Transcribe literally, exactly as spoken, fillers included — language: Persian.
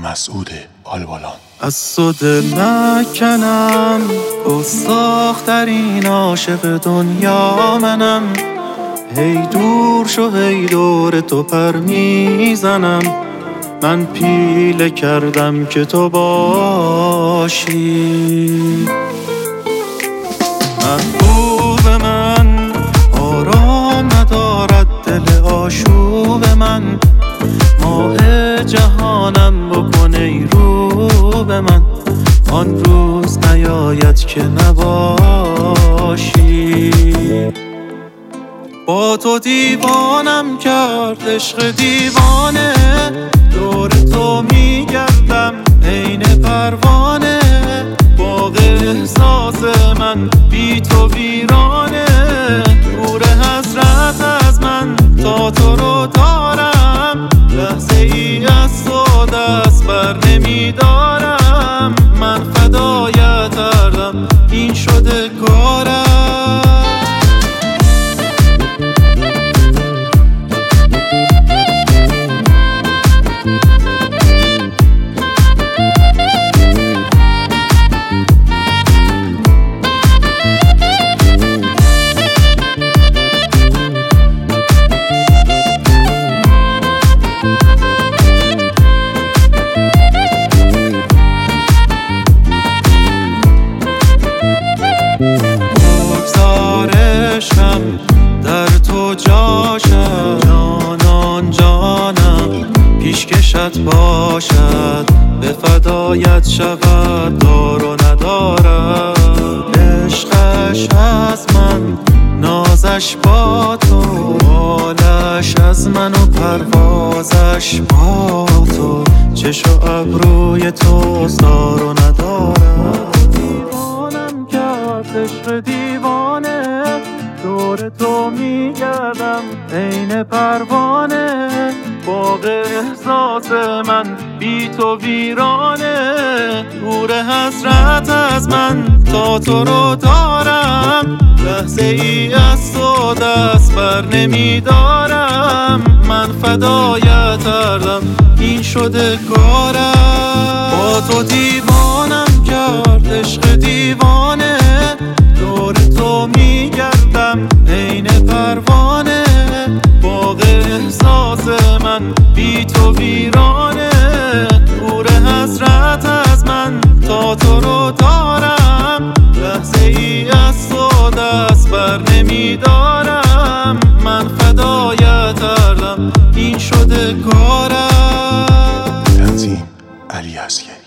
مسعود آلبالان. از تو دل نکنم، گستاخ‌ترین عاشق دنیا منم. هی دور شو هی دور تو پر میزنم. من پیله کردم که تو باشی. محبوب من آرام ندارد دل آشوب من. ماه جهانم بکن ای رو به من. آن روز نیاید که نباشی. با تو دیوانم کرد عشق دیوانه. دور تو میگردم عین پروانه. باغ احساس من بی تو ویرانه. نور حسرت از من تا تو رو دارم. لحظه ای از تو دست بر نمیدارم. من فدایت کردم این شده کارم. بگذارشم در تو جاشم. جانان جانم پیشکشت باشد. به فدایت شود دار و ندارم. عشقش از من نازش با تو. حالش از من و پروازش با تو. چش و ابروی تو دار و ندارم. دیوانم کرد عشق دیوانه. دور تو میگردم عین پروانه. باغ احساس من بی تو ویرانه. نور حسرت از من تا تو رو دارم. لحظه ای از تو دست بر نمیدارم. من فدایت کردم این شده کارم. با تو دیوانم کرد عشق دیوانه. دور تو میگردم عین پروانه. باغ احساس من بی تو ویرانه. نور حسرت از من تا تو رو دارم. لحظه ای از تو دست بر نمیدارم. من فدایت کردم این شده کارم. تنظیم علی عسکری.